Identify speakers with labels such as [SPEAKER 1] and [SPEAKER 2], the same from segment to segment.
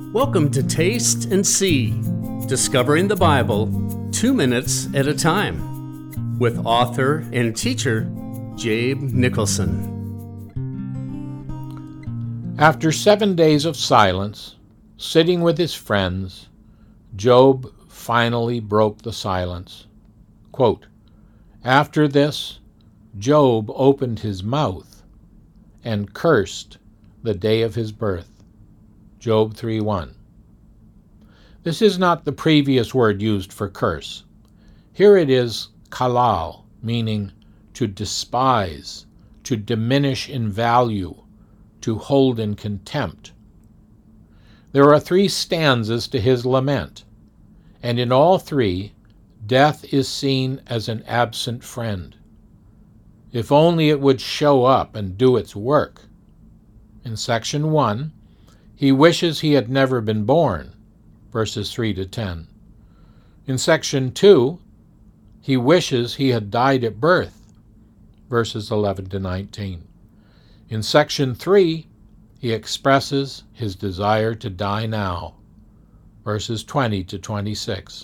[SPEAKER 1] Welcome to Taste and See, Discovering the Bible 2 minutes at a time, with author and teacher Jabe Nicholson.
[SPEAKER 2] After 7 days of silence, sitting with his friends, Job finally broke the silence. Quote, "After this, Job opened his mouth and cursed the day of his birth." Job 3:1. This is not the previous word used for curse. Here it is kalal, meaning to despise, to diminish in value, to hold in contempt. There are 3 stanzas to his lament, and in all 3, death is seen as an absent friend. If only it would show up and do its work. In section 1, he wishes he had never been born, verses 3 to 10. In section 2, he wishes he had died at birth, verses 11 to 19. In section 3, he expresses his desire to die now, verses 20 to 26.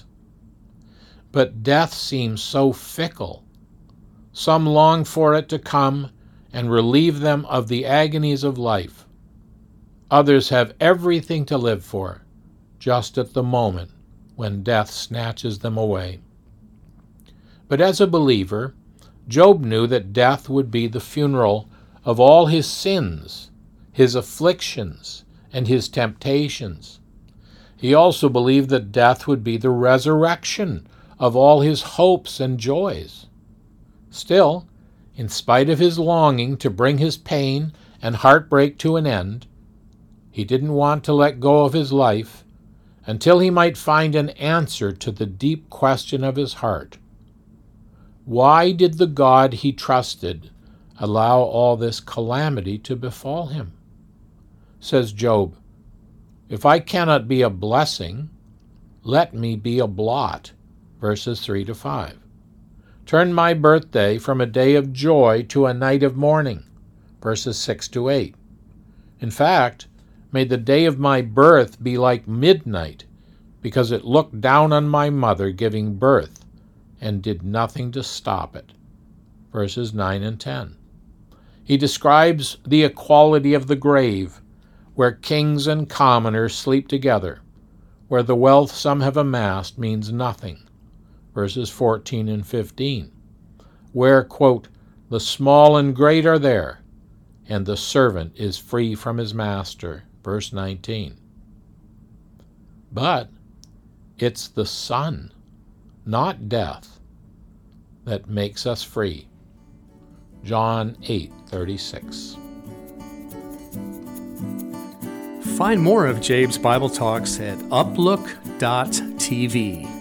[SPEAKER 2] But death seems so fickle. Some long for it to come and relieve them of the agonies of life. Others have everything to live for, just at the moment when death snatches them away. But as a believer, Job knew that death would be the funeral of all his sins, his afflictions, and his temptations. He also believed that death would be the resurrection of all his hopes and joys. Still, in spite of his longing to bring his pain and heartbreak to an end, he didn't want to let go of his life until he might find an answer to the deep question of his heart. Why did the God he trusted allow all this calamity to befall him? Says Job, "If I cannot be a blessing, let me be a blot," verses 3 to 5. "Turn my birthday from a day of joy to a night of mourning," verses 6 to 8. In fact, may the day of my birth be like midnight, because it looked down on my mother giving birth and did nothing to stop it. Verses 9 and 10. He describes the equality of the grave, where kings and commoners sleep together, where the wealth some have amassed means nothing. Verses 14 and 15. Where, quote, "the small and great are there, and the servant is free from his master." Verse 19. But it's the Son, not death, that makes us free. John 8:36.
[SPEAKER 1] Find more of Jabe's Bible Talks at uplook.tv.